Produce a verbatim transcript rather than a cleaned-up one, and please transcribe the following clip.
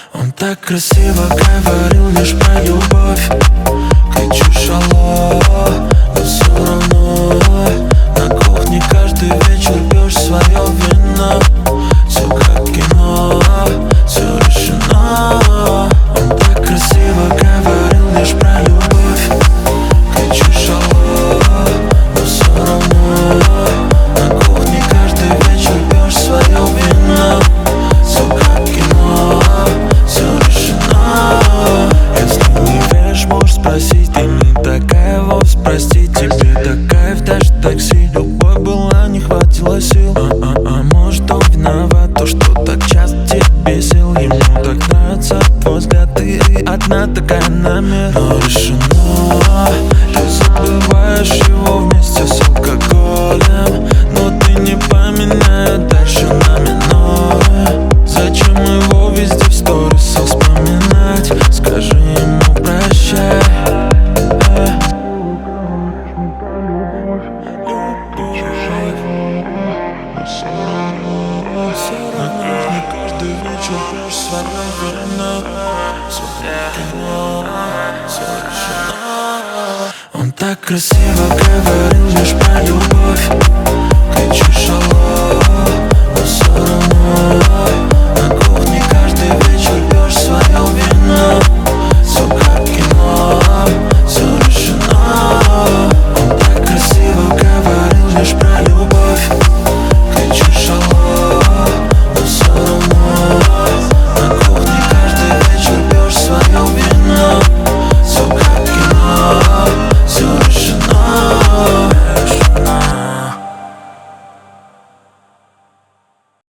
Он так красиво говорил лишь про любовь. Кричишь алло, но все равно на кухне каждый вечер пьешь свое вино. Все как кино, все решено. Он так красиво говорил лишь про любовь. Кричишь алло, но все равно на кухне каждый вечер пьешь свое вино. Все как кино, все решено. Если не веришь, можешь спросить. Ты не такая вовсе, прости. Тебе так кайф, даже такси. Любовь была, не хватило сил. А-а-а, может он виноват, то, что так часто тебя бесил. Ему так нравится твой взгляд, ты одна такая на мир. Но решено, ты забываешь его вместе с алкоголем. Но ты не поменяй дальше на минор. Зачем его везде в сторисах вспоминать? Скажи ему прощай. На кухне каждый вечер пьешь свое вино. Все кино, все решено. Он так красиво говорил лишь про любовь. Кричишь алло.